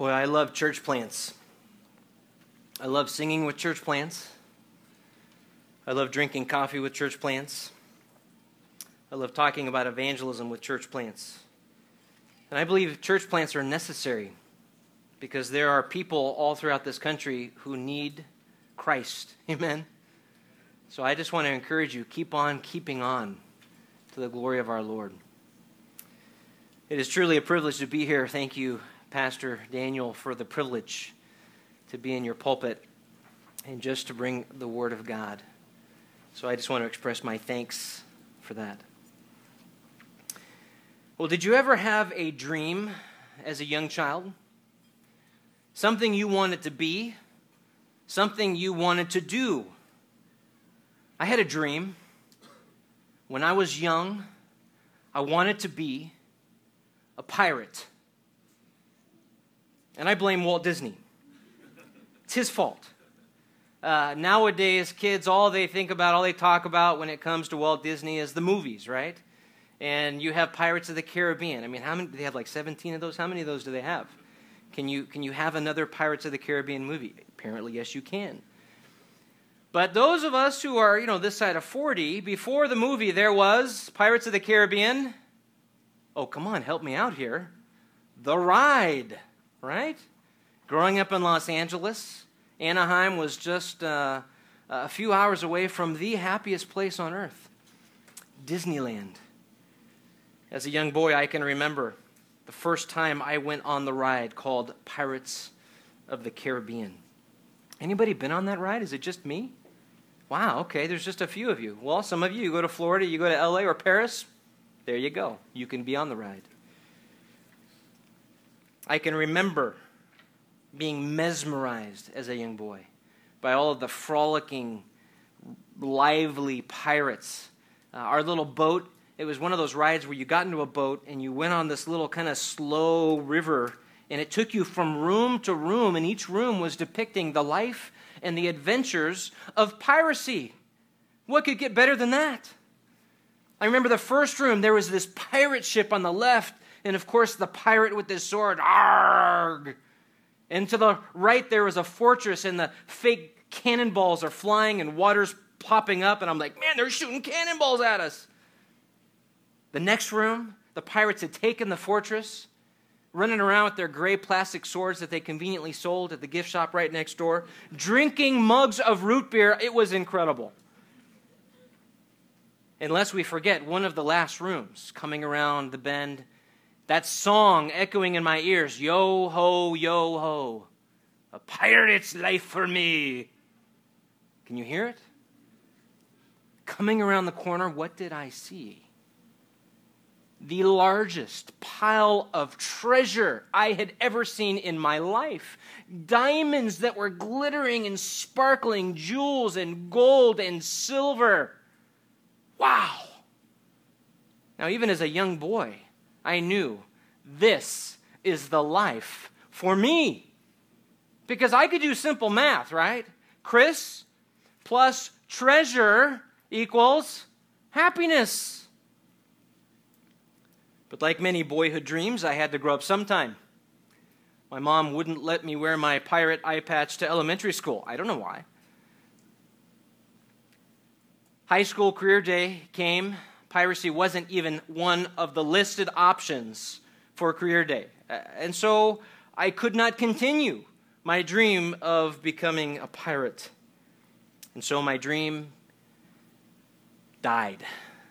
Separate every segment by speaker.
Speaker 1: Boy, I love church plants. I love singing with church plants. I love drinking coffee with church plants. I love talking about evangelism with church plants. And I believe church plants are necessary because there are people all throughout this country who need Christ. Amen? So I just want to encourage you, keep on keeping on to the glory of our Lord. It is truly a privilege to be here. Thank you, Pastor Daniel, for the privilege to be in your pulpit and just to bring the Word of God. So I just want to express my thanks for that. Well, did you ever have a dream as a young child? Something you wanted to be, something you wanted to do. I had a dream. When I was young, I wanted to be a pirate. And I blame Walt Disney. It's his fault. Nowadays, kids, all they talk about when it comes to Walt Disney is the movies, right? And you have Pirates of the Caribbean. I mean, how many? Do they have like 17 of those? How many of those do they have? Can you have another Pirates of the Caribbean movie? Apparently, yes, you can. But those of us who are, this side of 40, before the movie, there was Pirates of the Caribbean. Oh, come on, help me out here. The Ride, right? Growing up in Los Angeles, Anaheim was just a few hours away from the happiest place on earth, Disneyland. As a young boy, I can remember the first time I went on the ride called Pirates of the Caribbean. Anybody been on that ride? Is it just me? Wow, okay, there's just a few of you. Well, some of you go to Florida, you go to LA or Paris, there you go. You can be on the ride. I can remember being mesmerized as a young boy by all of the frolicking, lively pirates. Our little boat, it was one of those rides where you got into a boat and you went on this little kind of slow river, and it took you from room to room, and each room was depicting the life and the adventures of piracy. What could get better than that? I remember the first room, there was this pirate ship on the left, and of course the pirate with his sword, arg! And to the right there was a fortress, and the fake cannonballs are flying and water's popping up, and I'm like, man, they're shooting cannonballs at us. The next room, the pirates had taken the fortress, running around with their gray plastic swords that they conveniently sold at the gift shop right next door, drinking mugs of root beer. It was incredible. Unless we forget one of the last rooms, coming around the bend, that song echoing in my ears, yo ho, a pirate's life for me. Can you hear it? Coming around the corner, what did I see? The largest pile of treasure I had ever seen in my life. Diamonds that were glittering and sparkling, jewels and gold and silver. Wow. Now, even as a young boy, I knew this is the life for me. Because I could do simple math, right? Chris plus treasure equals happiness. But like many boyhood dreams, I had to grow up sometime. My mom wouldn't let me wear my pirate eye patch to elementary school. I don't know why. High school career day came. Piracy wasn't even one of the listed options for career day. And so I could not continue my dream of becoming a pirate. And so my dream died.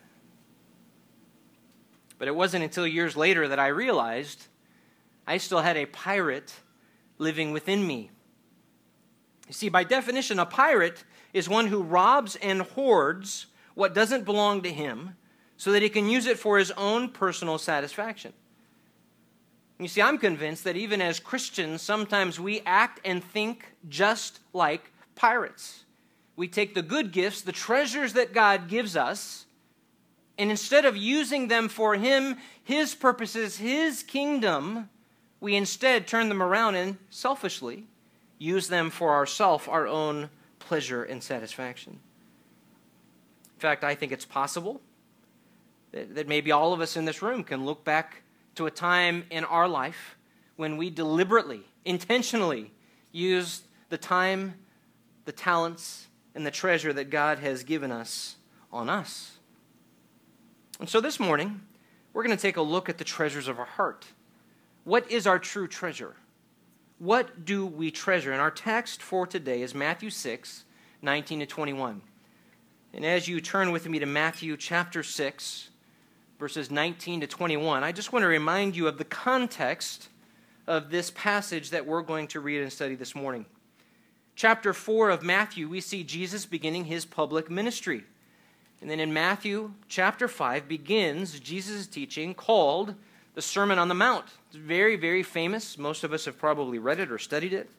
Speaker 1: But it wasn't until years later that I realized I still had a pirate living within me. You see, by definition, a pirate is one who robs and hoards what doesn't belong to him so that he can use it for his own personal satisfaction. You see, I'm convinced that even as Christians, sometimes we act and think just like pirates. We take the good gifts, the treasures that God gives us, and instead of using them for Him, His purposes, His kingdom, we instead turn them around and selfishly use them for ourselves, our own pleasure and satisfaction. In fact, I think it's possible that maybe all of us in this room can look back to a time in our life when we deliberately, intentionally use the time, the talents, and the treasure that God has given us on us. And so this morning, we're going to take a look at the treasures of our heart. What is our true treasure? What do we treasure? And our text for today is Matthew 6, 19 to 21. And as you turn with me to Matthew chapter 6, verses 19 to 21, I just want to remind you of the context of this passage that we're going to read and study this morning. Chapter 4 of Matthew, we see Jesus beginning his public ministry. And then in Matthew chapter 5 begins Jesus' teaching called the Sermon on the Mount. It's very, very famous. Most of us have probably read it or studied it.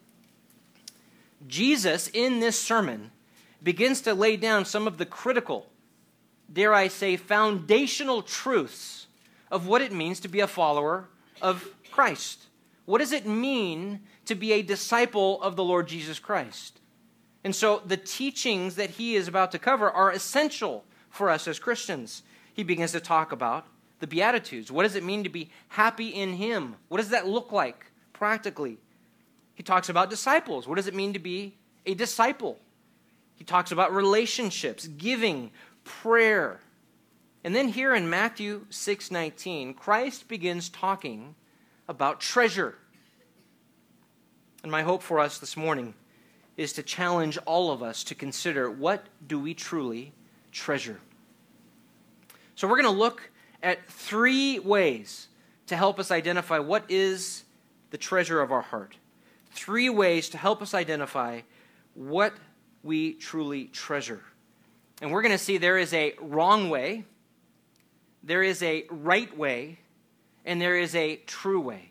Speaker 1: Jesus, in this sermon, begins to lay down some of the critical, dare I say, foundational truths of what it means to be a follower of Christ. What does it mean to be a disciple of the Lord Jesus Christ? And so the teachings that he is about to cover are essential for us as Christians. He begins to talk about the Beatitudes. What does it mean to be happy in him? What does that look like practically? He talks about disciples. What does it mean to be a disciple? He talks about relationships, giving, prayer. And then here in Matthew 6:19, Christ begins talking about treasure. And my hope for us this morning is to challenge all of us to consider, what do we truly treasure? So we're going to look at 3 ways to help us identify what is the treasure of our heart. 3 ways to help us identify what we truly treasure. And we're going to see there is a wrong way, there is a right way, and there is a true way.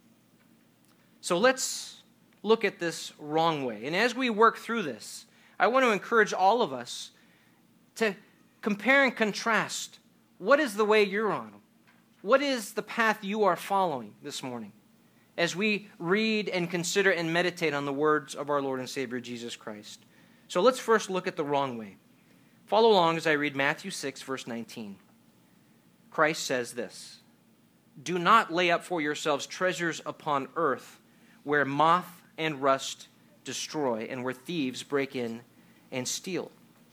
Speaker 1: So let's look at this wrong way. And as we work through this, I want to encourage all of us to compare and contrast. What is the way you're on? What is the path you are following this morning as we read and consider and meditate on the words of our Lord and Savior Jesus Christ? So let's first look at the wrong way. Follow along as I read Matthew 6, verse 19. Christ says this, "Do not lay up for yourselves treasures upon earth, where moth and rust destroy, and where thieves break in and steal."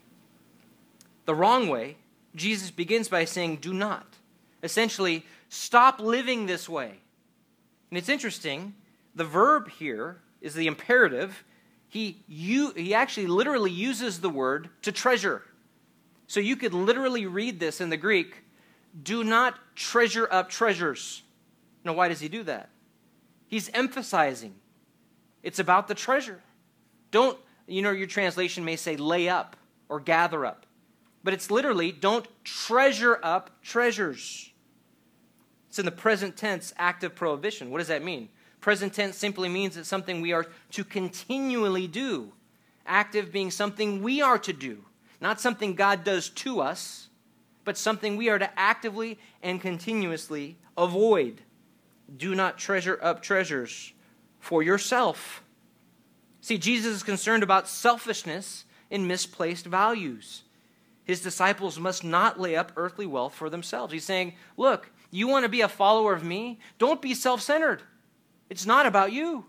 Speaker 1: The wrong way, Jesus begins by saying, do not. Essentially, stop living this way. And it's interesting, the verb here is the imperative. He actually literally uses the word to treasure. So you could literally read this in the Greek, do not treasure up treasures. Now, why does he do that? He's emphasizing it's about the treasure. Don't, your translation may say lay up or gather up. But it's literally, don't treasure up treasures. It's in the present tense, active prohibition. What does that mean? Present tense simply means it's something we are to continually do. Active being something we are to do. Not something God does to us, but something we are to actively and continuously avoid. Do not treasure up treasures for yourself. See, Jesus is concerned about selfishness and misplaced values. His disciples must not lay up earthly wealth for themselves. He's saying, look, you want to be a follower of me? Don't be self-centered. It's not about you.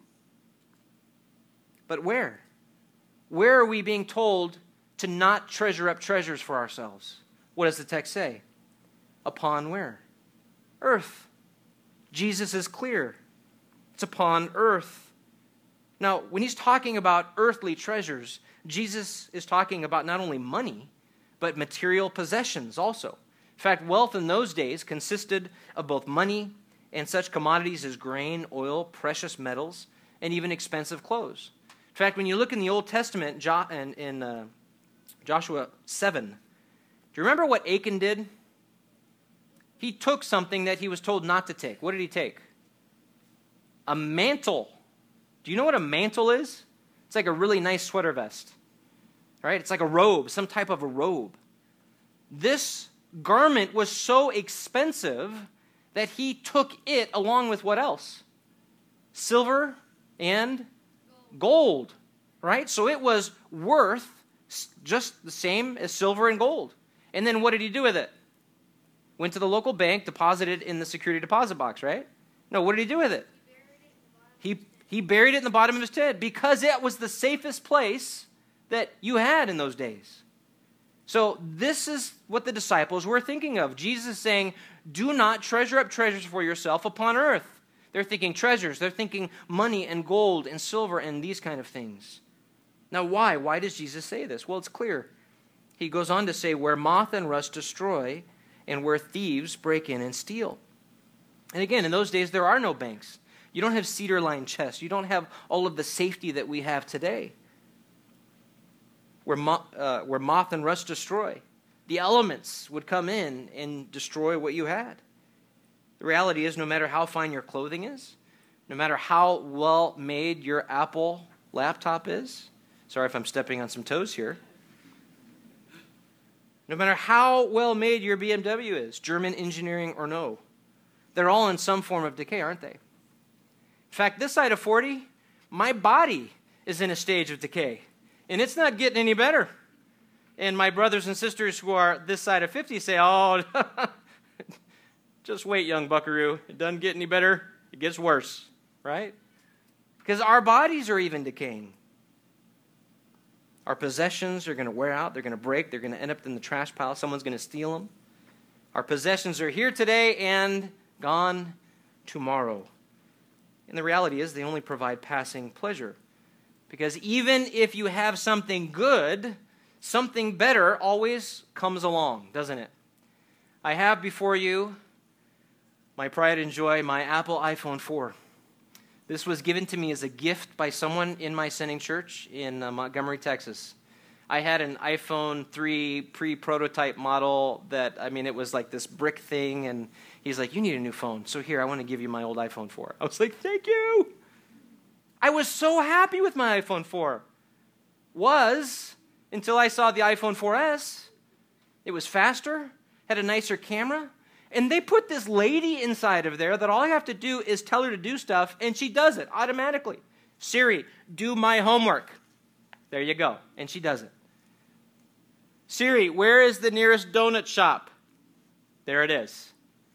Speaker 1: But where? Where are we being told to not treasure up treasures for ourselves? What does the text say? Upon where? Earth. Jesus is clear. It's upon earth. Now, when he's talking about earthly treasures, Jesus is talking about not only money, but material possessions also. In fact, wealth in those days consisted of both money and such commodities as grain, oil, precious metals, and even expensive clothes. In fact, when you look in the Old Testament, in Joshua 7, do you remember what Achan did? He took something that he was told not to take. What did he take? A mantle. Do you know what a mantle is? It's like a really nice sweater vest. Right? It's like a robe, some type of a robe. This garment was so expensive that he took it along with what else? Silver and gold. Right? So it was worth just the same as silver and gold. And then what did he do with it? Went to the local bank, deposited in the security deposit box, right? No, what did he do with it? He buried it in the bottom of his tent because it was the safest place that you had in those days. So this is what the disciples were thinking of. Jesus is saying, do not treasure up treasures for yourself upon earth. They're thinking treasures. They're thinking money and gold and silver and these kind of things. Now why? Why does Jesus say this? Well, it's clear. He goes on to say, where moth and rust destroy and where thieves break in and steal. And again, in those days, there are no banks. You don't have cedar-lined chests. You don't have all of the safety that we have today. Where moth and rust destroy, the elements would come in and destroy what you had. The reality is, no matter how fine your clothing is, no matter how well made your Apple laptop is, sorry if I'm stepping on some toes here, no matter how well made your BMW is, German engineering or no, they're all in some form of decay, aren't they? In fact, this side of 40, my body is in a stage of decay, and it's not getting any better. And my brothers and sisters who are this side of 50 say, oh, just wait, young buckaroo. It doesn't get any better. It gets worse, right? Because our bodies are even decaying. Our possessions are going to wear out. They're going to break. They're going to end up in the trash pile. Someone's going to steal them. Our possessions are here today and gone tomorrow. And the reality is they only provide passing pleasure. Because even if you have something good, something better always comes along, doesn't it? I have before you my pride and joy, my Apple iPhone 4. This was given to me as a gift by someone in my sending church in Montgomery, Texas. I had an iPhone 3 pre-prototype model that, it was like this brick thing, and he's like, you need a new phone. So here, I want to give you my old iPhone 4. I was like, thank you. I was so happy with my iPhone 4. Until I saw the iPhone 4S. It was faster, had a nicer camera, and they put this lady inside of there that all I have to do is tell her to do stuff, and she does it automatically. Siri, do my homework. There you go. And she does it. Siri, where is the nearest donut shop? There it is.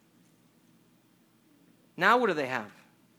Speaker 1: Now what do they have?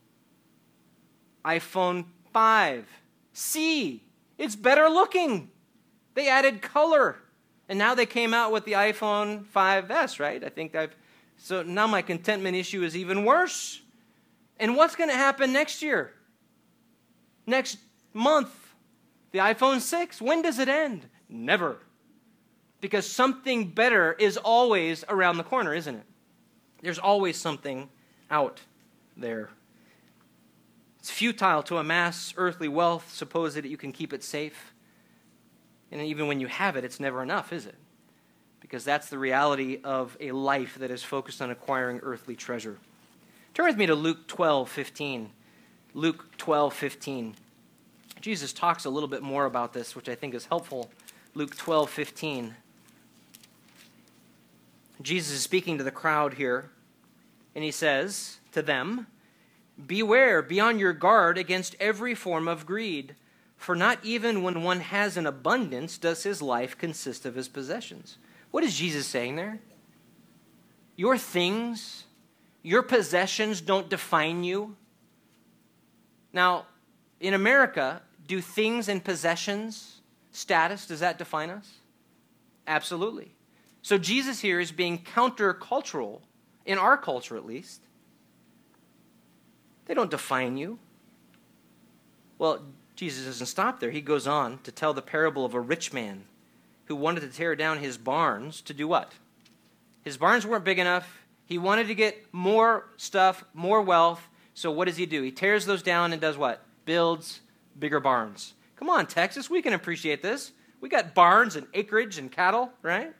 Speaker 1: iPhone 5C. It's better looking. They added color. And now they came out with the iPhone 5S, right? So now my contentment issue is even worse. And what's going to happen next year? Next month? The iPhone 6? When does it end? Never. Because something better is always around the corner, isn't it? There's always something out there. It's futile to amass earthly wealth, suppose that you can keep it safe. And even when you have it, it's never enough, is it? Because that's the reality of a life that is focused on acquiring earthly treasure. Turn with me to Luke 12:15. Luke 12:15. Jesus talks a little bit more about this, which I think is helpful. Luke 12:15. Jesus is speaking to the crowd here, and he says to them, beware, be on your guard against every form of greed, for not even when one has an abundance does his life consist of his possessions. What is Jesus saying there? Your things, your possessions don't define you. Now, in America, do things and possessions, status, does that define us? Absolutely. So Jesus here is being countercultural, in our culture at least. They don't define you. Well, Jesus doesn't stop there. He goes on to tell the parable of a rich man who wanted to tear down his barns to do what? His barns weren't big enough. He wanted to get more stuff, more wealth. So what does he do? He tears those down and does what? Builds bigger barns. Come on, Texas, we can appreciate this. We got barns and acreage and cattle, right?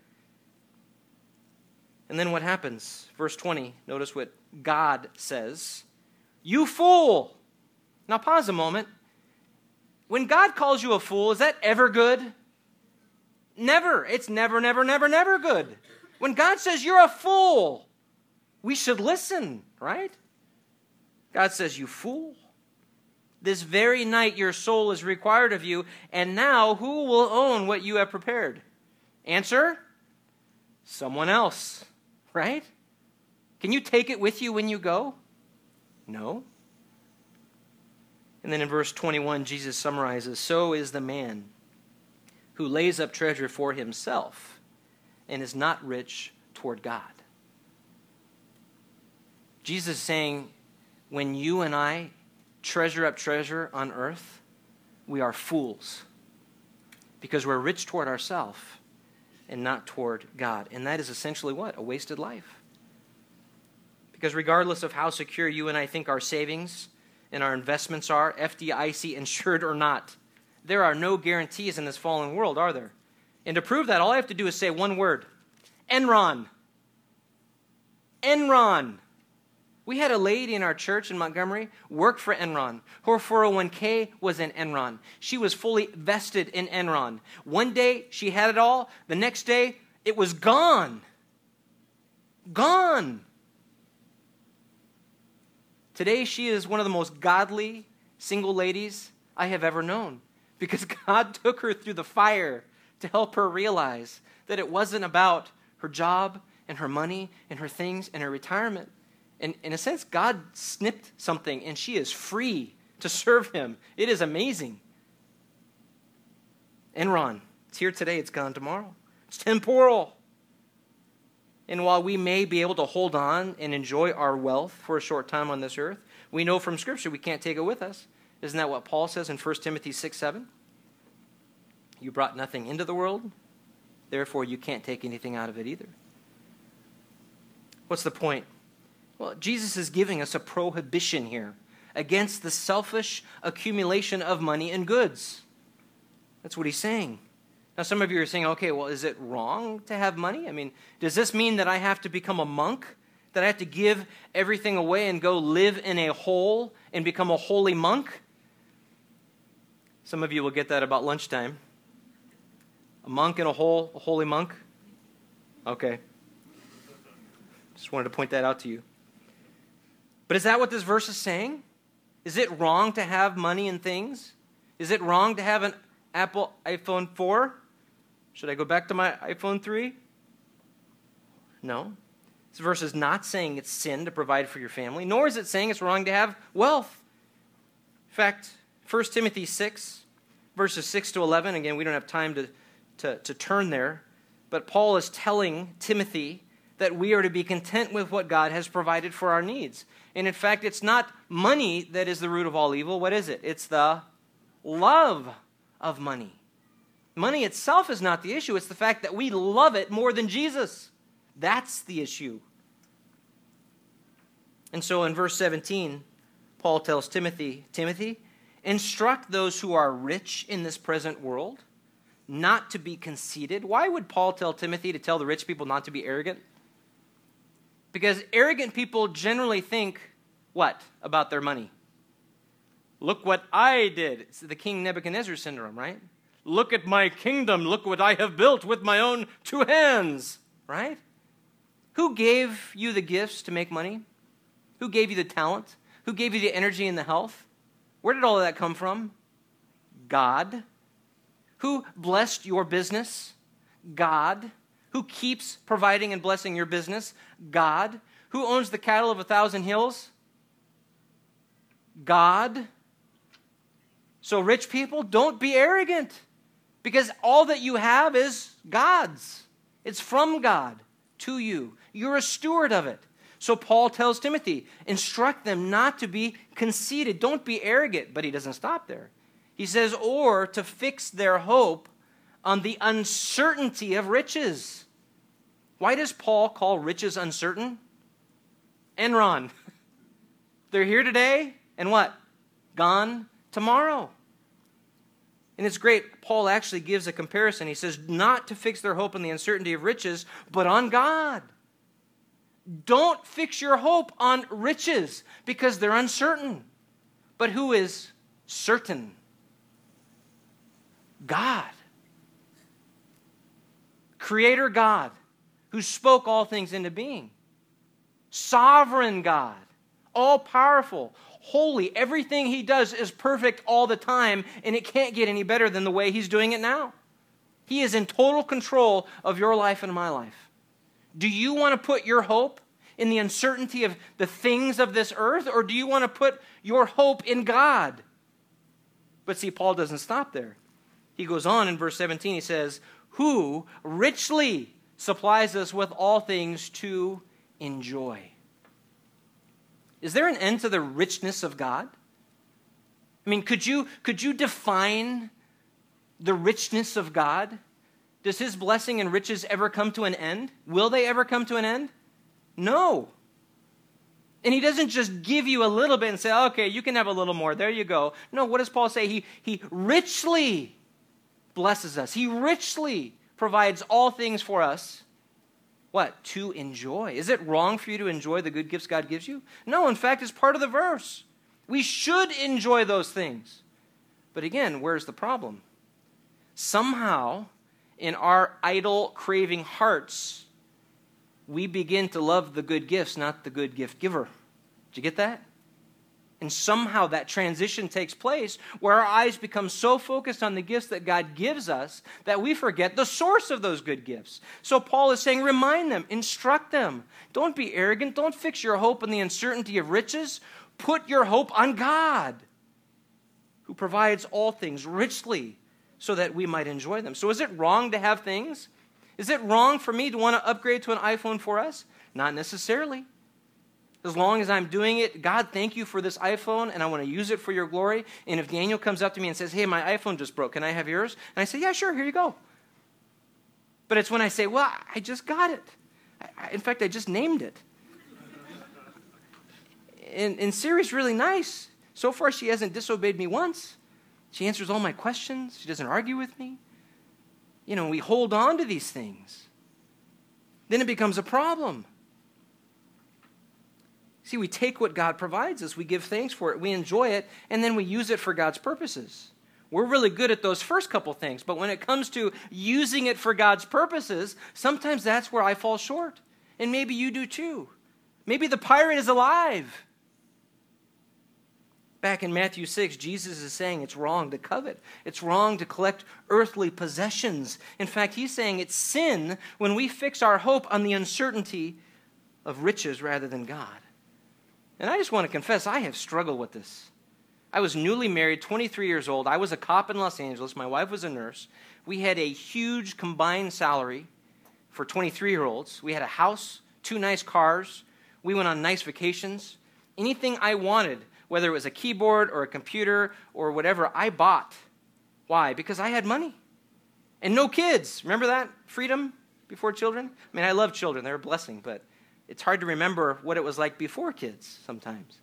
Speaker 1: And then what happens? Verse 20, notice what God says. You fool! Now pause a moment. When God calls you a fool, is that ever good? Never. It's never, never, never, never good. When God says you're a fool, we should listen, right? God says, you fool. This very night your soul is required of you, and now who will own what you have prepared? Answer, someone else, right? Can you take it with you when you go? No. And then in verse 21, Jesus summarizes, "So is the man who lays up treasure for himself and is not rich toward God." Jesus is saying, when you and I treasure up treasure on earth, we are fools because we're rich toward ourselves and not toward God. And that is essentially what? A wasted life. Because regardless of how secure you and I think our savings and our investments are, FDIC insured or not, there are no guarantees in this fallen world, are there? And to prove that, all I have to do is say one word: Enron. Enron. We had a lady in our church in Montgomery work for Enron. Her 401k was in Enron. She was fully vested in Enron. One day she had it all. The next day it was gone. Gone. Today she is one of the most godly single ladies I have ever known, because God took her through the fire to help her realize that it wasn't about her job and her money and her things and her retirement. And in a sense, God snipped something, and she is free to serve him. It is amazing. Enron, it's here today, it's gone tomorrow. It's temporal. And while we may be able to hold on and enjoy our wealth for a short time on this earth, we know from Scripture we can't take it with us. Isn't that what Paul says in 1 Timothy 6:7? You brought nothing into the world, therefore you can't take anything out of it either. What's the point? Well, Jesus is giving us a prohibition here against the selfish accumulation of money and goods. That's what he's saying. Now, some of you are saying, okay, well, is it wrong to have money? I mean, does this mean that I have to become a monk? That I have to give everything away and go live in a hole and become a holy monk? Some of you will get that about lunchtime. A monk in a hole, a holy monk? Okay. Just wanted to point that out to you. But is that what this verse is saying? Is it wrong to have money and things? Is it wrong to have an Apple iPhone 4? Should I go back to my iPhone 3? No. This verse is not saying it's sin to provide for your family, nor is it saying it's wrong to have wealth. In fact, 1 Timothy 6, verses 6 to 11, again, we don't have time to turn there, but Paul is telling Timothy that we are to be content with what God has provided for our needs. And in fact, it's not money that is the root of all evil. What is it? It's the love of money. Money itself is not the issue. It's the fact that we love it more than Jesus. That's the issue. And so in verse 17, Paul tells Timothy, instruct those who are rich in this present world not to be conceited. Why would Paul tell Timothy to tell the rich people not to be arrogant? Because arrogant people generally think, what, about their money? Look what I did. It's the King Nebuchadnezzar syndrome, right? Look at my kingdom. Look what I have built with my own two hands, right? Who gave you the gifts to make money? Who gave you the talent? Who gave you the energy and the health? Where did all of that come from? God. Who blessed your business? God. Who keeps providing and blessing your business? God. Who owns the cattle of 1,000 hills? God. So rich people, don't be arrogant, because all that you have is God's. It's from God to you. You're a steward of it. So Paul tells Timothy, instruct them not to be conceited. Don't be arrogant. But he doesn't stop there. He says, or to fix their hope on the uncertainty of riches. Why does Paul call riches uncertain? Enron. They're here today, and what? Gone tomorrow. And it's great. Paul actually gives a comparison. He says, not to fix their hope on the uncertainty of riches, but on God. Don't fix your hope on riches, because they're uncertain. But who is certain? God. Creator God, who spoke all things into being. Sovereign God, all-powerful, holy. Everything he does is perfect all the time, and it can't get any better than the way he's doing it now. He is in total control of your life and my life. Do you want to put your hope in the uncertainty of the things of this earth, or do you want to put your hope in God? But see, Paul doesn't stop there. He goes on in verse 17, he says, who richly supplies us with all things to enjoy. Is there an end to the richness of God? I mean, could you define the richness of God? Does his blessing and riches ever come to an end? Will they ever come to an end? No. And he doesn't just give you a little bit and say, okay, you can have a little more. There you go. No, what does Paul say? He richly blesses us. He richly provides all things for us. What? To enjoy. Is it wrong for you to enjoy the good gifts God gives you? No, in fact, it's part of the verse. We should enjoy those things. But again, where's the problem? Somehow, in our idle, craving hearts, we begin to love the good gifts, not the good gift giver. Did you get that? And somehow that transition takes place where our eyes become so focused on the gifts that God gives us that we forget the source of those good gifts. So Paul is saying, remind them, instruct them. Don't be arrogant. Don't fix your hope on the uncertainty of riches. Put your hope on God, who provides all things richly so that we might enjoy them. So is it wrong to have things? Is it wrong for me to want to upgrade to an iPhone 4S? Not necessarily. As long as I'm doing it, God, thank you for this iPhone, and I want to use it for your glory. And if Daniel comes up to me and says, hey, my iPhone just broke, can I have yours? And I say, yeah, sure, here you go. But it's when I say, well, I just got it. In fact, I just named it. And Siri's really nice. So far, she hasn't disobeyed me once. She answers all my questions. She doesn't argue with me. You know, we hold on to these things. Then it becomes a problem. See, we take what God provides us, we give thanks for it, we enjoy it, and then we use it for God's purposes. We're really good at those first couple things, but when it comes to using it for God's purposes, sometimes that's where I fall short. And maybe you do too. Maybe the pirate is alive. Back in Matthew 6, Jesus is saying it's wrong to covet. It's wrong to collect earthly possessions. In fact, he's saying it's sin when we fix our hope on the uncertainty of riches rather than God. And I just want to confess, I have struggled with this. I was newly married, 23 years old. I was a cop in Los Angeles. My wife was a nurse. We had a huge combined salary for 23-year-olds. We had a house, 2 nice cars. We went on nice vacations. Anything I wanted, whether it was a keyboard or a computer or whatever, I bought. Why? Because I had money. And no kids. Remember that? Freedom before children? I mean, I love children. They're a blessing, but it's hard to remember what it was like before kids sometimes.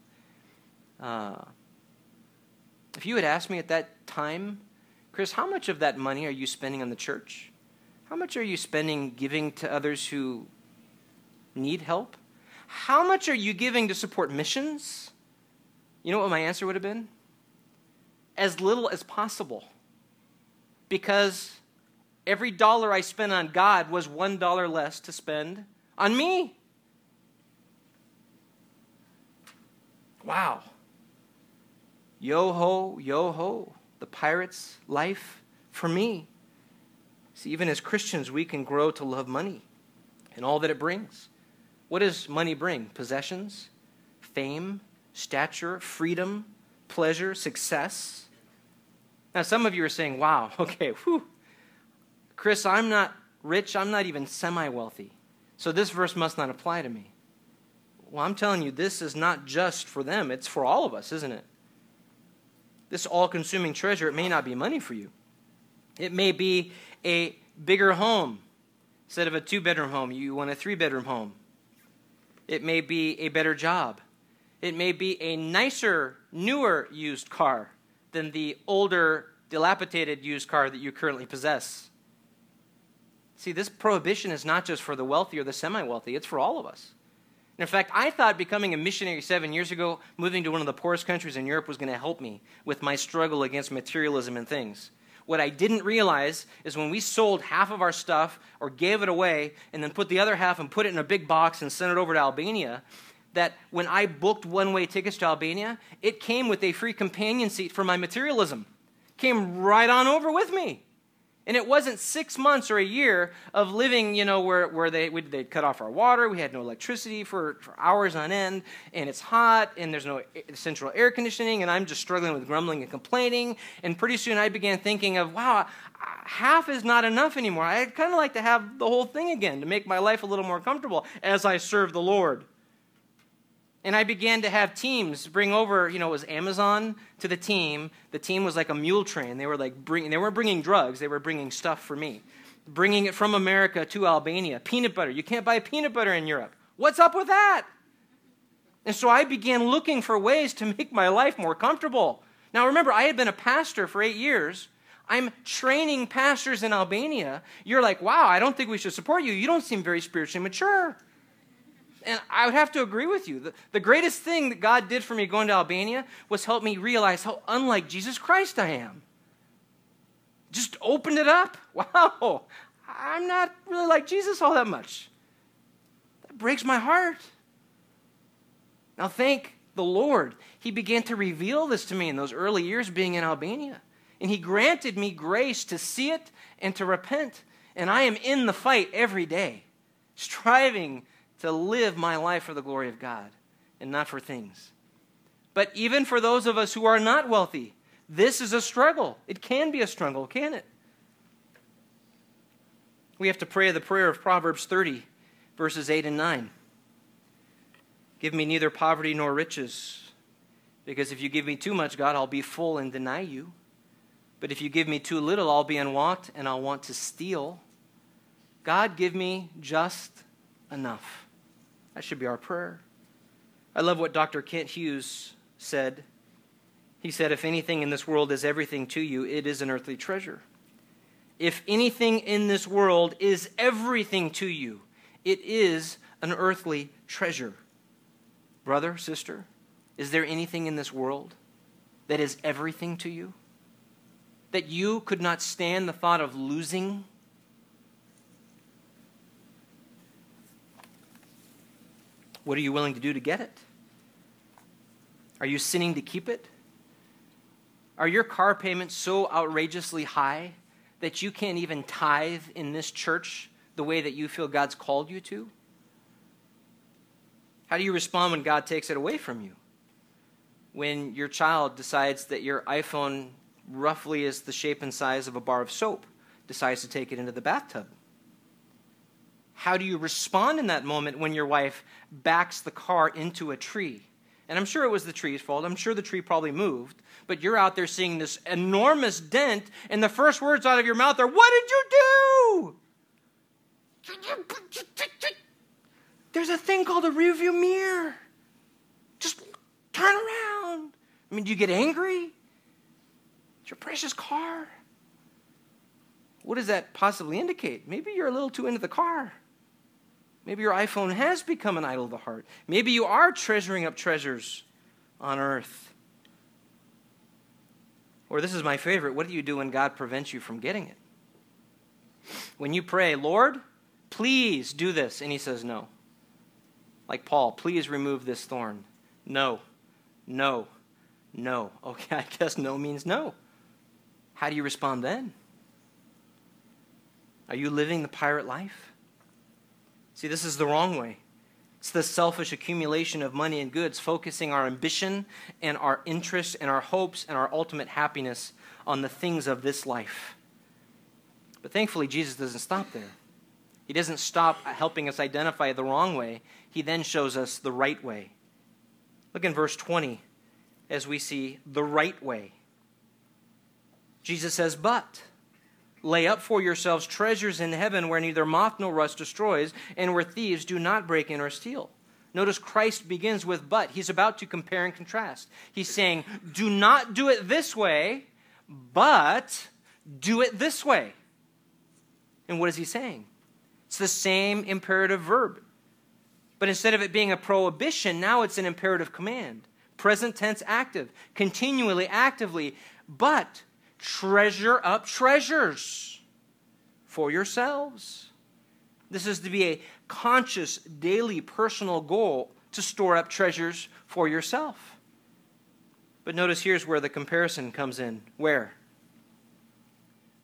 Speaker 1: If you had asked me at that time, Chris, how much of that money are you spending on the church? How much are you spending giving to others who need help? How much are you giving to support missions? You know what my answer would have been? As little as possible. Because every dollar I spent on God was $1 less to spend on me. Wow. Yo-ho, yo-ho. The pirate's life for me. See, even as Christians, we can grow to love money and all that it brings. What does money bring? Possessions, fame, stature, freedom, pleasure, success. Now, some of you are saying, wow, okay, whew. Chris, I'm not rich. I'm not even semi-wealthy. So this verse must not apply to me. Well, I'm telling you, this is not just for them. It's for all of us, isn't it? This all-consuming treasure, it may not be money for you. It may be a bigger home. Instead of a 2-bedroom home, you want a 3-bedroom home. It may be a better job. It may be a nicer, newer used car than the older, dilapidated used car that you currently possess. See, this prohibition is not just for the wealthy or the semi-wealthy. It's for all of us. And in fact, I thought becoming a missionary 7 years ago, moving to one of the poorest countries in Europe, was going to help me with my struggle against materialism and things. What I didn't realize is when we sold half of our stuff or gave it away and then put the other half and put it in a big box and sent it over to Albania, that when I booked one-way tickets to Albania, it came with a free companion seat for my materialism. Came right on over with me. And it wasn't 6 months or a year of living, where they'd cut off our water. We had no electricity for hours on end, and it's hot, and there's no central air conditioning, and I'm just struggling with grumbling and complaining. And pretty soon I began thinking of, wow, half is not enough anymore. I'd kind of like to have the whole thing again to make my life a little more comfortable as I serve the Lord. And I began to have teams bring over, it was Amazon to the team. The team was like a mule train. They were they weren't bringing drugs. They were bringing stuff for me. Bringing it from America to Albania. Peanut butter. You can't buy peanut butter in Europe. What's up with that? And so I began looking for ways to make my life more comfortable. Now remember, I had been a pastor for 8 years. I'm training pastors in Albania. You're like, wow, I don't think we should support you. You don't seem very spiritually mature. And I would have to agree with you. The greatest thing that God did for me going to Albania was help me realize how unlike Jesus Christ I am. Just opened it up. Wow, I'm not really like Jesus all that much. That breaks my heart. Now thank the Lord. He began to reveal this to me in those early years being in Albania. And he granted me grace to see it and to repent. And I am in the fight every day, striving to live my life for the glory of God and not for things. But even for those of us who are not wealthy, this is a struggle. It can be a struggle, can it? We have to pray the prayer of Proverbs 30, verses 8 and 9. Give me neither poverty nor riches, because if you give me too much, God, I'll be full and deny you. But if you give me too little, I'll be in want and I'll want to steal. God, give me just enough. That should be our prayer. I love what Dr. Kent Hughes said. He said, if anything in this world is everything to you, it is an earthly treasure. If anything in this world is everything to you, it is an earthly treasure. Brother, sister, is there anything in this world that is everything to you? That you could not stand the thought of losing? What are you willing to do to get it? Are you sinning to keep it? Are your car payments so outrageously high that you can't even tithe in this church the way that you feel God's called you to? How do you respond when God takes it away from you? When your child decides that your iPhone roughly is the shape and size of a bar of soap, decides to take it into the bathtub? How do you respond in that moment when your wife backs the car into a tree? And I'm sure it was the tree's fault. I'm sure the tree probably moved. But you're out there seeing this enormous dent, and the first words out of your mouth are, what did you do? There's a thing called a rearview mirror. Just turn around. I mean, do you get angry? It's your precious car. What does that possibly indicate? Maybe you're a little too into the car. Maybe your iPhone has become an idol of the heart. Maybe you are treasuring up treasures on earth. Or this is my favorite. What do you do when God prevents you from getting it? When you pray, Lord, please do this. And he says no. Like Paul, please remove this thorn. No, no, no. Okay, I guess no means no. How do you respond then? Are you living the pirate life? See, this is the wrong way. It's the selfish accumulation of money and goods, focusing our ambition and our interests and our hopes and our ultimate happiness on the things of this life. But thankfully, Jesus doesn't stop there. He doesn't stop helping us identify the wrong way. He then shows us the right way. Look in verse 20 as we see the right way. Jesus says, but lay up for yourselves treasures in heaven where neither moth nor rust destroys and where thieves do not break in or steal. Notice Christ begins with but. He's about to compare and contrast. He's saying, do not do it this way, but do it this way. And what is he saying? It's the same imperative verb. But instead of it being a prohibition, now it's an imperative command. Present tense active, continually, actively, but treasure up treasures for yourselves. This is to be a conscious, daily, personal goal to store up treasures for yourself. But notice here's where the comparison comes in. Where?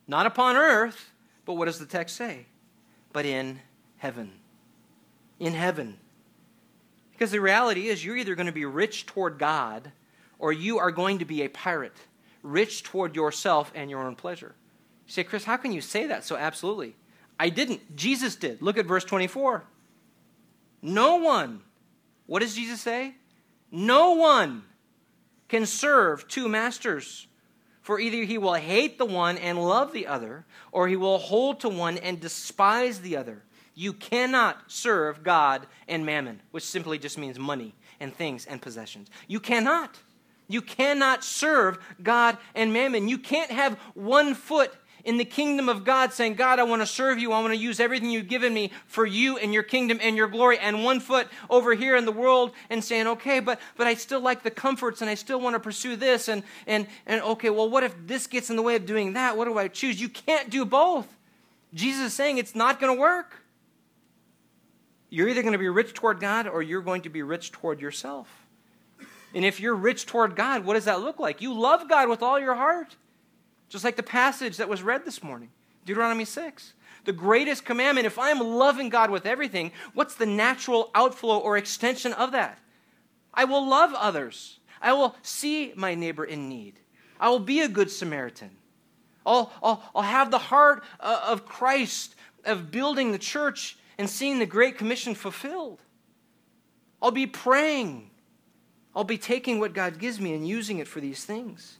Speaker 1: Not upon earth, but what does the text say? But in heaven. In heaven. Because the reality is you're either going to be rich toward God or you are going to be a pirate, rich toward yourself and your own pleasure. You say, Chris, how can you say that so absolutely? I didn't. Jesus did. Look at verse 24. No one, what does Jesus say? No one can serve two masters. For either he will hate the one and love the other, or he will hold to one and despise the other. You cannot serve God and mammon, which simply just means money and things and possessions. You cannot. You cannot serve God and mammon. You can't have one foot in the kingdom of God saying, God, I want to serve you. I want to use everything you've given me for you and your kingdom and your glory. And one foot over here in the world and saying, okay, but I still like the comforts and I still want to pursue this. And okay, well, what if this gets in the way of doing that? What do I choose? You can't do both. Jesus is saying it's not going to work. You're either going to be rich toward God or you're going to be rich toward yourself. And if you're rich toward God, what does that look like? You love God with all your heart. Just like the passage that was read this morning, Deuteronomy 6. The greatest commandment, if I'm loving God with everything, what's the natural outflow or extension of that? I will love others. I will see my neighbor in need. I will be a good Samaritan. I'll have the heart of Christ, of building the church and seeing the Great Commission fulfilled. I'll be praying. I'll be taking what God gives me and using it for these things.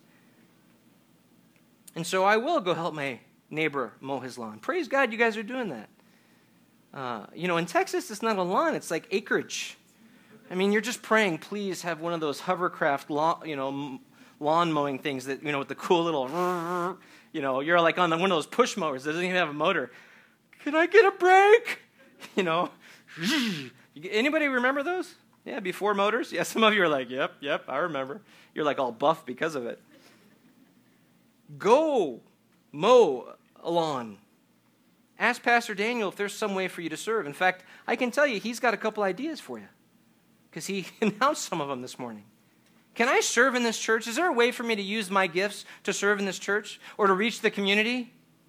Speaker 1: And so I will go help my neighbor mow his lawn. Praise God, you guys are doing that. In Texas, it's not a lawn, it's like acreage. I mean, you're just praying, please have one of those hovercraft lawn mowing things that, with the cool little, you're like on one of those push mowers that doesn't even have a motor. Can I get a break? Anybody remember those? Yeah, before motors? Yeah, some of you are like, yep, I remember. You're like all buff because of it. Go mow a lawn. Ask Pastor Daniel if there's some way for you to serve. In fact, I can tell you he's got a couple ideas for you because he announced some of them this morning. Can I serve in this church? Is there a way for me to use my gifts to serve in this church or to reach the community?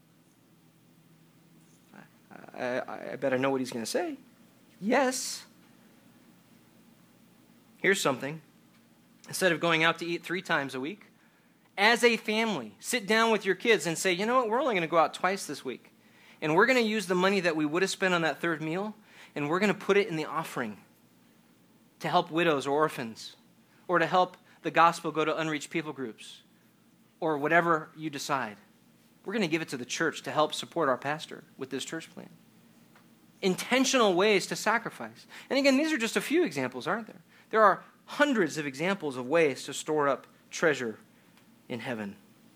Speaker 1: I bet I know what he's going to say. Yes. Here's something. Instead of going out to eat 3 times a week, as a family, sit down with your kids and say, you know what, we're only going to go out twice this week. And we're going to use the money that we would have spent on that third meal, and we're going to put it in the offering to help widows or orphans, or to help the gospel go to unreached people groups, or whatever you decide. We're going to give it to the church to help support our pastor with this church plan. Intentional ways to sacrifice. And again, these are just a few examples, aren't there? There are hundreds of examples of ways to store up treasure in heaven.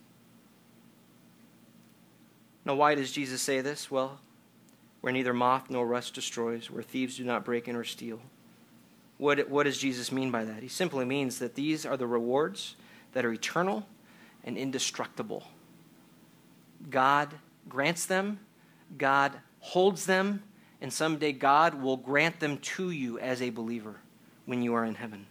Speaker 1: Now, why does Jesus say this? Well, where neither moth nor rust destroys, where thieves do not break in or steal. What does Jesus mean by that? He simply means that these are the rewards that are eternal and indestructible. God grants them, God holds them, and someday God will grant them to you as a believer when you are in heaven.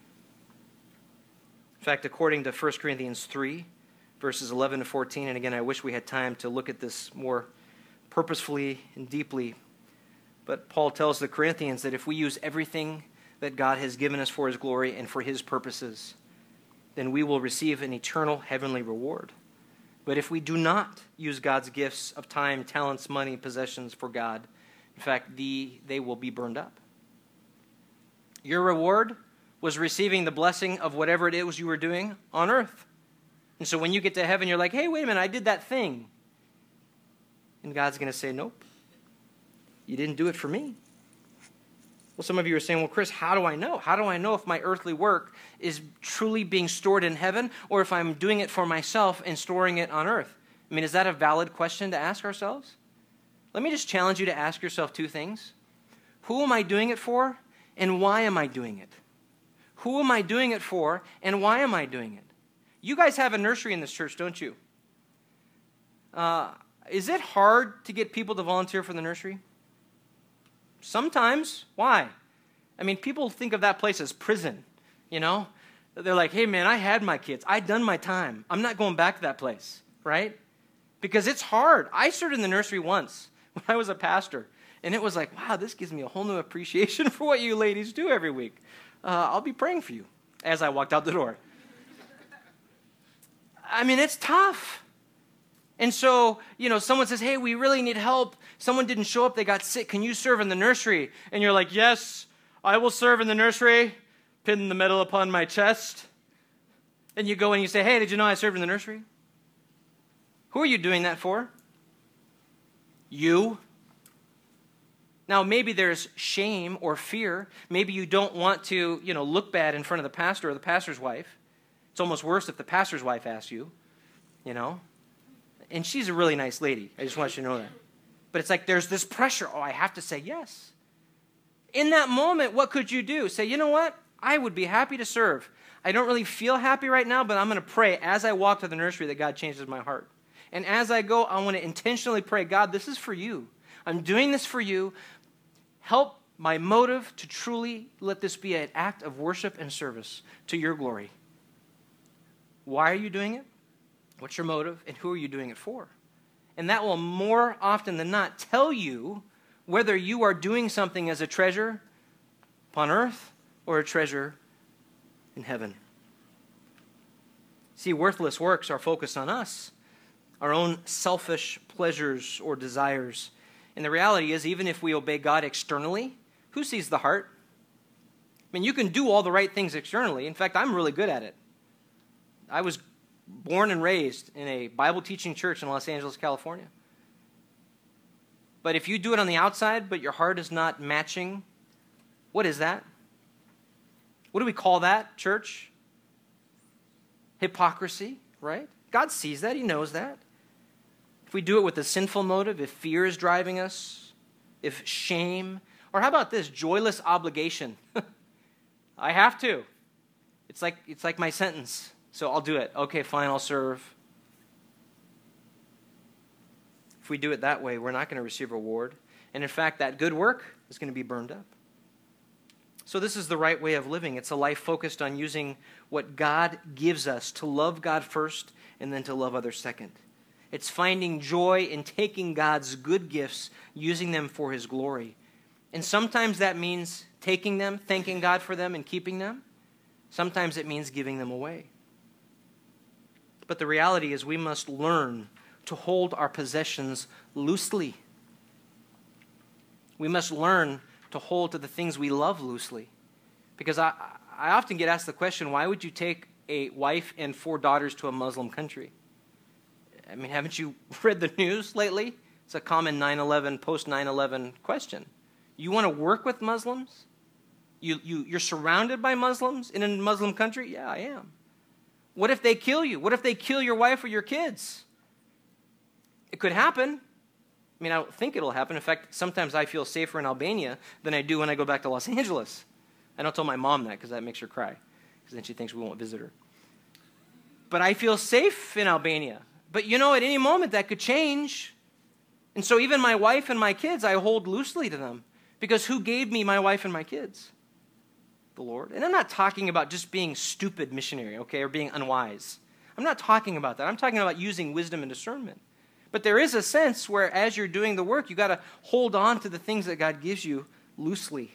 Speaker 1: In fact, according to 1 Corinthians 3, verses 11 to 14, and again, I wish we had time to look at this more purposefully and deeply, but Paul tells the Corinthians that if we use everything that God has given us for his glory and for his purposes, then we will receive an eternal heavenly reward. But if we do not use God's gifts of time, talents, money, possessions for God, in fact, they will be burned up. Your reward was receiving the blessing of whatever it was you were doing on earth. And so when you get to heaven, you're like, hey, wait a minute, I did that thing. And God's going to say, nope, you didn't do it for me. Well, some of you are saying, well, Chris, how do I know? How do I know if my earthly work is truly being stored in heaven or if I'm doing it for myself and storing it on earth? I mean, is that a valid question to ask ourselves? Let me just challenge you to ask yourself 2 things. Who am I doing it for and why am I doing it? Who am I doing it for and why am I doing it? You guys have a nursery in this church, don't you? Is it hard to get people to volunteer for the nursery? Sometimes. Why? I mean, people think of that place as prison, you know? They're like, hey, man, I had my kids. I done my time. I'm not going back to that place, right? because it's hard. I served in the nursery once when I was a pastor, and it was like, wow, this gives me a whole new appreciation for what you ladies do every week. I'll be praying for you as I walked out the door. I mean, it's tough. And so, someone says, hey, we really need help. Someone didn't show up. They got sick. Can you serve in the nursery? And you're like, yes, I will serve in the nursery. Pin the medal upon my chest. And you go and you say, hey, did you know I served in the nursery? Who are you doing that for? You. Now, maybe there's shame or fear. Maybe you don't want to, look bad in front of the pastor or the pastor's wife. It's almost worse if the pastor's wife asks you, And she's a really nice lady. I just want you to know that. But it's like there's this pressure. Oh, I have to say yes. In that moment, what could you do? Say, you know what? I would be happy to serve. I don't really feel happy right now, but I'm going to pray as I walk to the nursery that God changes my heart. And as I go, I want to intentionally pray, God, this is for you. I'm doing this for you. Help my motive to truly let this be an act of worship and service to your glory. Why are you doing it? What's your motive, and who are you doing it for? And that will more often than not tell you whether you are doing something as a treasure upon earth or a treasure in heaven. See, worthless works are focused on us, our own selfish pleasures or desires. And the reality is, even if we obey God externally, who sees the heart? I mean, you can do all the right things externally. In fact, I'm really good at it. I was born and raised in a Bible teaching church in Los Angeles, California. But if you do it on the outside, but your heart is not matching, what is that? What do we call that, church? Hypocrisy, right? God sees that. He knows that. If we do it with a sinful motive, if fear is driving us, if shame, or how about this, joyless obligation? I have to. It's like my sentence. So I'll do it. Okay, fine, I'll serve. If we do it that way, we're not going to receive reward. And in fact, that good work is going to be burned up. So this is the right way of living. It's a life focused on using what God gives us to love God first and then to love others second. It's finding joy in taking God's good gifts, using them for His glory. And sometimes that means taking them, thanking God for them, and keeping them. Sometimes it means giving them away. But the reality is we must learn to hold our possessions loosely. We must learn to hold to the things we love loosely. Because I often get asked the question, why would you take a wife and 4 daughters to a Muslim country? I mean, haven't you read the news lately? It's a common 9/11, post 9/11 question. You want to work with Muslims? You're surrounded by Muslims in a Muslim country? Yeah, I am. What if they kill you? What if they kill your wife or your kids? It could happen. I mean, I don't think it'll happen. In fact, sometimes I feel safer in Albania than I do when I go back to Los Angeles. I don't tell my mom that because that makes her cry, because then she thinks we won't visit her. But I feel safe in Albania. But at any moment that could change. And so even my wife and my kids, I hold loosely to them. Because who gave me my wife and my kids? The Lord. And I'm not talking about just being stupid missionary, okay, or being unwise. I'm not talking about that. I'm talking about using wisdom and discernment. But there is a sense where as you're doing the work, you got to hold on to the things that God gives you loosely.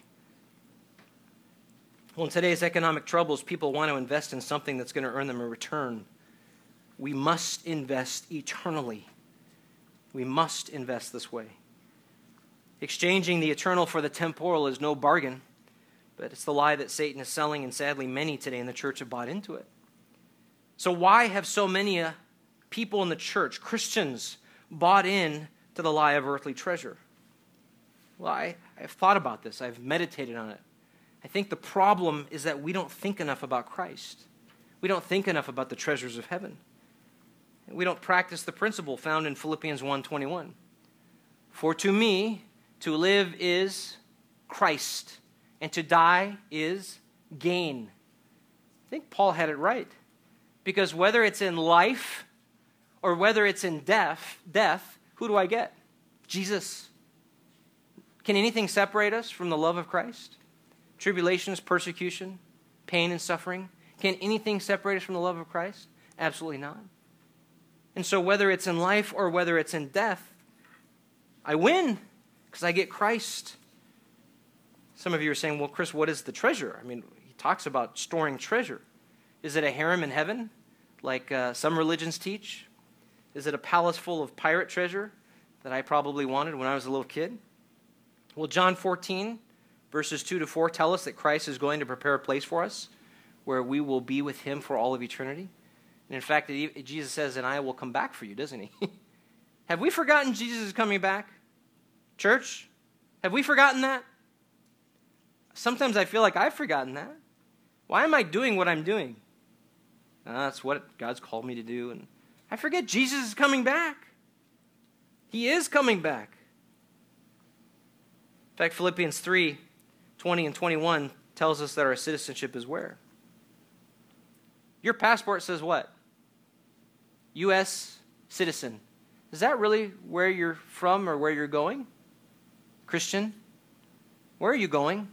Speaker 1: Well, in today's economic troubles, people want to invest in something that's going to earn them a return. We must invest eternally. We must invest this way. Exchanging the eternal for the temporal is no bargain. But it's the lie that Satan is selling, and sadly many today in the church have bought into it. So why have so many people in the church, Christians, bought in to the lie of earthly treasure? Well, I've thought about this. I've meditated on it. I think the problem is that we don't think enough about Christ. We don't think enough about the treasures of heaven. We don't practice the principle found in Philippians 1:21. For to me, to live is Christ, and to die is gain. I think Paul had it right. Because whether it's in life or whether it's in death, who do I get? Jesus. Can anything separate us from the love of Christ? Tribulations, persecution, pain and suffering. Can anything separate us from the love of Christ? Absolutely not. And so whether it's in life or whether it's in death, I win because I get Christ. Some of you are saying, well, Chris, what is the treasure? I mean, he talks about storing treasure. Is it a harem in heaven, like some religions teach? Is it a palace full of pirate treasure that I probably wanted when I was a little kid? Well, John 14, verses 2 to 4 tell us that Christ is going to prepare a place for us where we will be with him for all of eternity. And in fact, Jesus says, and I will come back for you, doesn't he? Have we forgotten Jesus is coming back? Church, have we forgotten that? Sometimes I feel like I've forgotten that. Why am I doing what I'm doing? That's what God's called me to do. And I forget Jesus is coming back. He is coming back. In fact, Philippians 3, 20 and 21 tells us that our citizenship is where? Your passport says what? U.S. citizen. Is that really where you're from or where you're going? Christian, where are you going?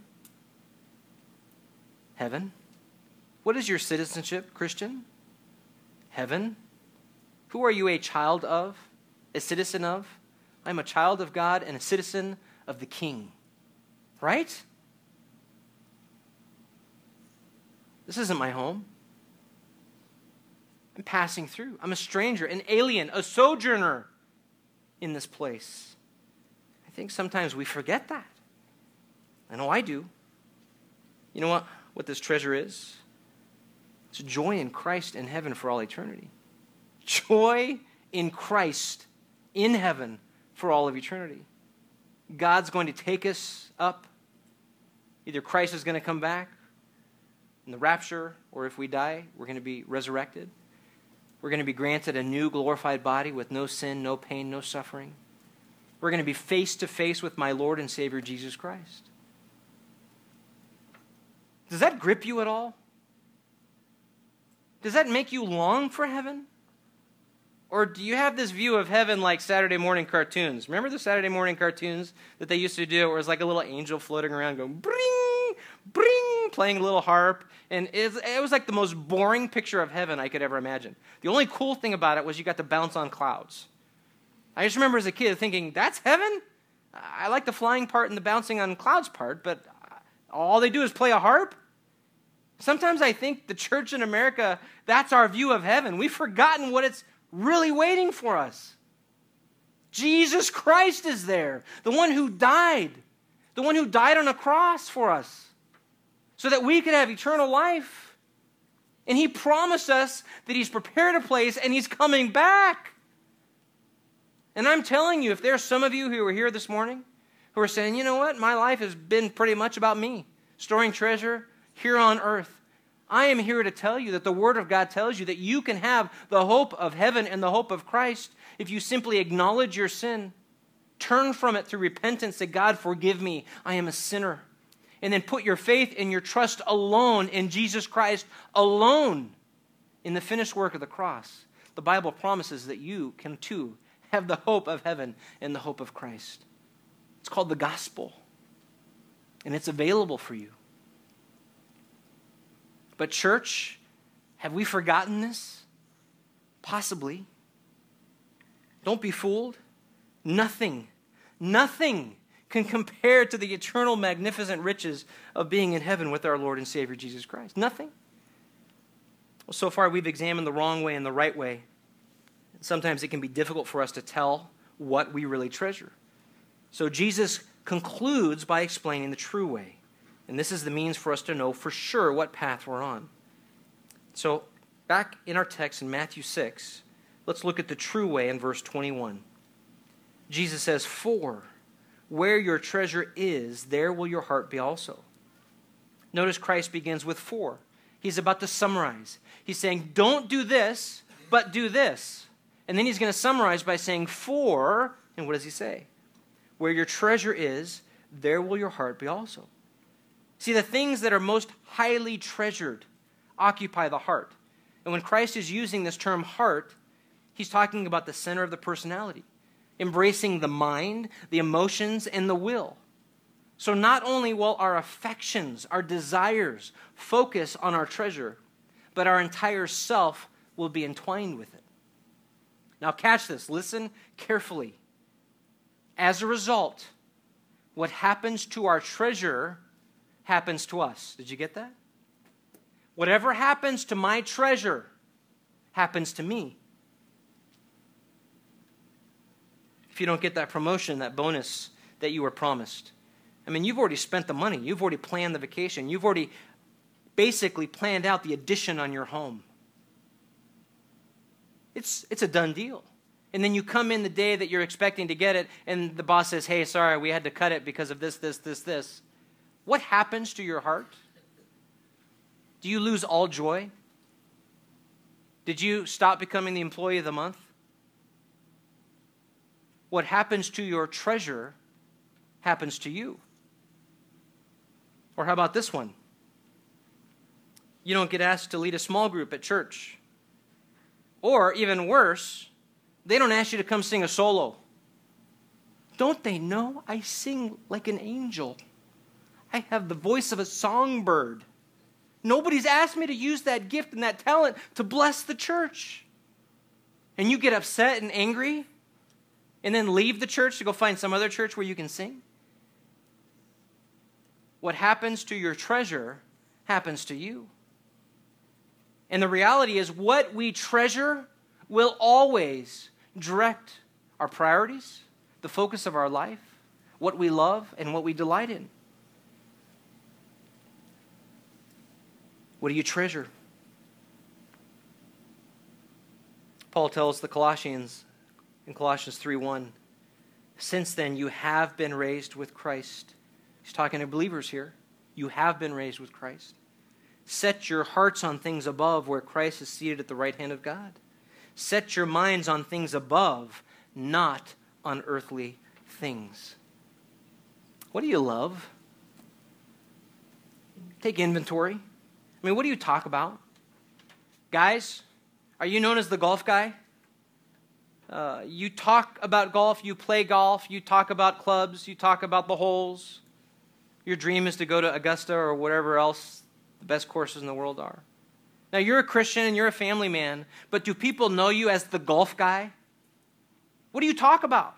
Speaker 1: Heaven. What is your citizenship, Christian? Heaven. Who are you a child of? A citizen of? I'm a child of God and a citizen of the King. Right? This isn't my home. I'm passing through. I'm a stranger, an alien, a sojourner in this place. I think sometimes we forget that. I know I do. You know what this treasure is? It's joy in Christ in heaven for all eternity. Joy in Christ in heaven for all of eternity. God's going to take us up. Either Christ is going to come back in the rapture, or if we die, we're going to be resurrected. We're going to be granted a new glorified body with no sin, no pain, no suffering. We're going to be face to face with my Lord and Savior Jesus Christ. Does that grip you at all? Does that make you long for heaven? Or do you have this view of heaven like Saturday morning cartoons? Remember the Saturday morning cartoons that they used to do where it was like a little angel floating around going, bring, bring, playing a little harp. And it was like the most boring picture of heaven I could ever imagine. The only cool thing about it was you got to bounce on clouds. I just remember as a kid thinking, that's heaven? I like the flying part and the bouncing on clouds part, but all they do is play a harp? Sometimes I think the church in America, that's our view of heaven. We've forgotten what it's really waiting for us. Jesus Christ is there, the one who died on a cross for us so that we could have eternal life. And he promised us that he's prepared a place and he's coming back. And I'm telling you, if there's some of you who are here this morning who are saying, you know what, my life has been pretty much about me, storing treasure here on earth, I am here to tell you that the Word of God tells you that you can have the hope of heaven and the hope of Christ if you simply acknowledge your sin, turn from it through repentance, say, God, forgive me, I am a sinner, and then put your faith and your trust alone in Jesus Christ, alone in the finished work of the cross. The Bible promises that you can too have the hope of heaven and the hope of Christ. It's called the gospel, and it's available for you. But church, have we forgotten this? Possibly. Don't be fooled. Nothing can compare to the eternal magnificent riches of being in heaven with our Lord and Savior Jesus Christ. Nothing. Well, so far we've examined the wrong way and the right way. Sometimes it can be difficult for us to tell what we really treasure. So Jesus concludes by explaining the true way. And this is the means for us to know for sure what path we're on. So back in our text in Matthew 6, let's look at the true way in verse 21. Jesus says, "For where your treasure is, there will your heart be also." Notice Christ begins with "for." He's about to summarize. He's saying, don't do this, but do this. And then he's going to summarize by saying, "For," and what does he say? "Where your treasure is, there will your heart be also." See, the things that are most highly treasured occupy the heart. And when Christ is using this term heart, he's talking about the center of the personality, embracing the mind, the emotions, and the will. So not only will our affections, our desires focus on our treasure, but our entire self will be entwined with it. Now catch this. Listen carefully. As a result, what happens to our treasure happens to us. Did you get that? Whatever happens to my treasure happens to me. If you don't get that promotion, that bonus that you were promised, I mean, you've already spent the money. You've already planned the vacation. You've already basically planned out the addition on your home. It's a done deal. And then you come in the day that you're expecting to get it, and the boss says, hey, sorry, we had to cut it because of this. What happens to your heart? Do you lose all joy? Did you stop becoming the employee of the month? What happens to your treasure happens to you. Or how about this one? You don't get asked to lead a small group at church. Or even worse, they don't ask you to come sing a solo. Don't they know I sing like an angel? I have the voice of a songbird. Nobody's asked me to use that gift and that talent to bless the church. And you get upset and angry and then leave the church to go find some other church where you can sing? What happens to your treasure happens to you. And the reality is what we treasure will always direct our priorities, the focus of our life, what we love, and what we delight in. What do you treasure? Paul tells the Colossians in Colossians 3:1, since then you have been raised with Christ. He's talking to believers here. You have been raised with Christ. Set your hearts on things above where Christ is seated at the right hand of God. Set your minds on things above, not on earthly things. What do you love? Take inventory. I mean, what do you talk about? Guys, are you known as the golf guy? You talk about golf, you play golf, you talk about clubs, you talk about the holes. Your dream is to go to Augusta or whatever else the best courses in the world are. Now, you're a Christian and you're a family man, but do people know you as the golf guy? What do you talk about?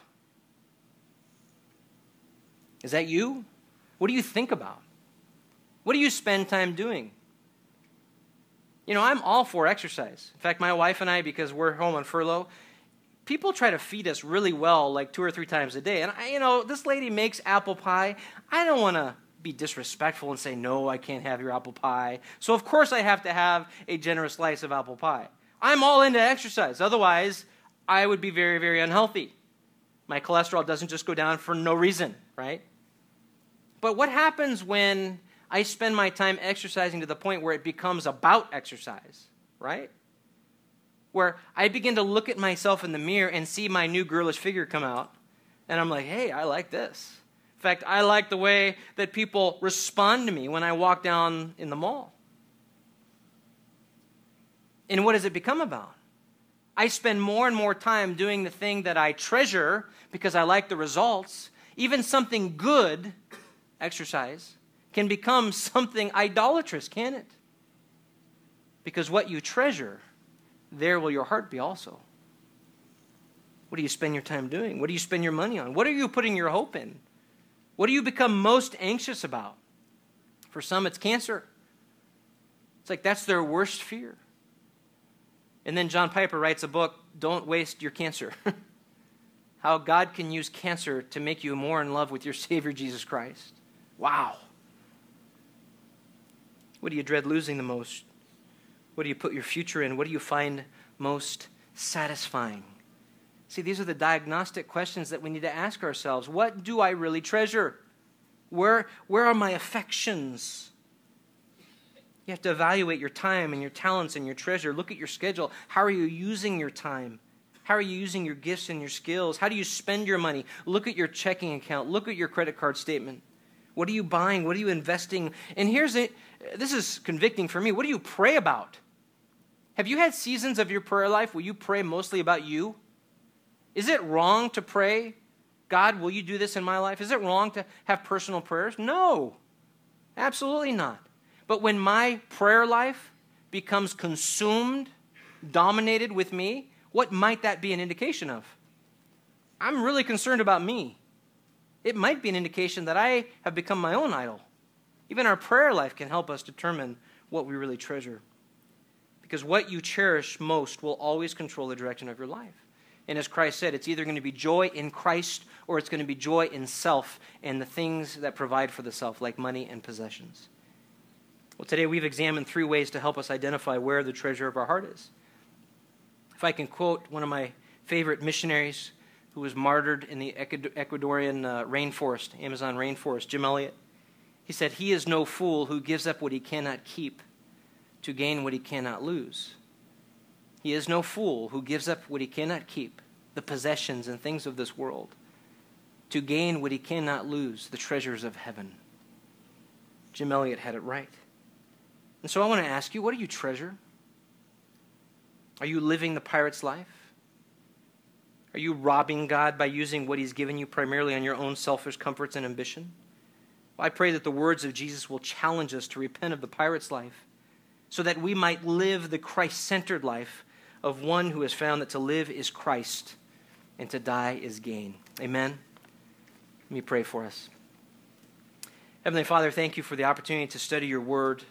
Speaker 1: Is that you? What do you think about? What do you spend time doing? You know, I'm all for exercise. In fact, my wife and I, because we're home on furlough, people try to feed us really well, like 2 or 3 times a day. And, this lady makes apple pie. I don't want to be disrespectful and say, no, I can't have your apple pie. So, of course, I have to have a generous slice of apple pie. I'm all into exercise. Otherwise, I would be very, very unhealthy. My cholesterol doesn't just go down for no reason, right? But what happens when I spend my time exercising to the point where it becomes about exercise, right? Where I begin to look at myself in the mirror and see my new girlish figure come out, and I'm like, hey, I like this. In fact, I like the way that people respond to me when I walk down in the mall. And what does it become about? I spend more and more time doing the thing that I treasure because I like the results. Even something good, exercise, can become something idolatrous, can it? Because what you treasure, there will your heart be also. What do you spend your time doing? What do you spend your money on? What are you putting your hope in? What do you become most anxious about? For some, it's cancer. It's like that's their worst fear. And then John Piper writes a book, Don't Waste Your Cancer. How God can use cancer to make you more in love with your Savior, Jesus Christ. Wow. What do you dread losing the most? What do you put your future in? What do you find most satisfying? See, these are the diagnostic questions that we need to ask ourselves. What do I really treasure? Where are my affections? You have to evaluate your time and your talents and your treasure. Look at your schedule. How are you using your time? How are you using your gifts and your skills? How do you spend your money? Look at your checking account. Look at your credit card statement. What are you buying? What are you investing? And this is convicting for me. What do you pray about? Have you had seasons of your prayer life where you pray mostly about you? Is it wrong to pray, God, will you do this in my life? Is it wrong to have personal prayers? No, absolutely not. But when my prayer life becomes consumed, dominated with me, What might that be an indication of? I'm really concerned about me. It might be an indication that I have become my own idol. Even our prayer life can help us determine what we really treasure. Because what you cherish most will always control the direction of your life. And as Christ said, it's either going to be joy in Christ or it's going to be joy in self and the things that provide for the self, like money and possessions. Well, today we've examined 3 ways to help us identify where the treasure of our heart is. If I can quote one of my favorite missionaries who was martyred in the Ecuadorian rainforest, Amazon rainforest, Jim Elliot, he said, "He is no fool who gives up what he cannot keep to gain what he cannot lose. He is no fool who gives up what he cannot keep, the possessions and things of this world, to gain what he cannot lose, the treasures of heaven." Jim Elliot had it right. And so I want to ask you, what do you treasure? Are you living the pirate's life? Are you robbing God by using what he's given you primarily on your own selfish comforts and ambition? Well, I pray that the words of Jesus will challenge us to repent of the pirate's life so that we might live the Christ-centered life of one who has found that to live is Christ and to die is gain. Amen? Let me pray for us. Heavenly Father, thank you for the opportunity to study your word,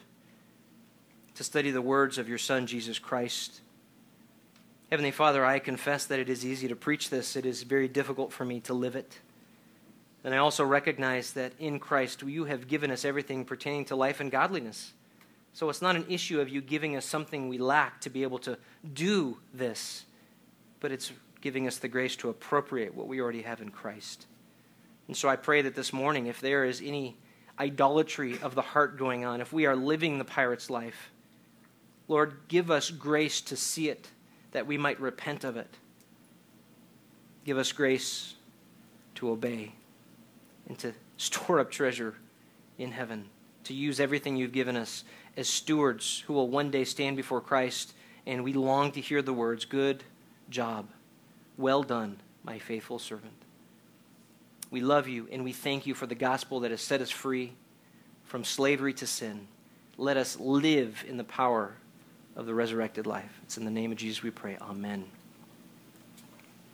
Speaker 1: to study the words of your Son, Jesus Christ. Heavenly Father, I confess that it is easy to preach this. It is very difficult for me to live it. And I also recognize that in Christ you have given us everything pertaining to life and godliness. So it's not an issue of you giving us something we lack to be able to do this, but it's giving us the grace to appropriate what we already have in Christ. And so I pray that this morning, if there is any idolatry of the heart going on, if we are living the pirate's life, Lord, give us grace to see it, that we might repent of it. Give us grace to obey and to store up treasure in heaven, to use everything you've given us as stewards who will one day stand before Christ, and we long to hear the words, "Good job, well done, my faithful servant." We love you and we thank you for the gospel that has set us free from slavery to sin. Let us live in the power of the resurrected life. It's in the name of Jesus we pray. Amen.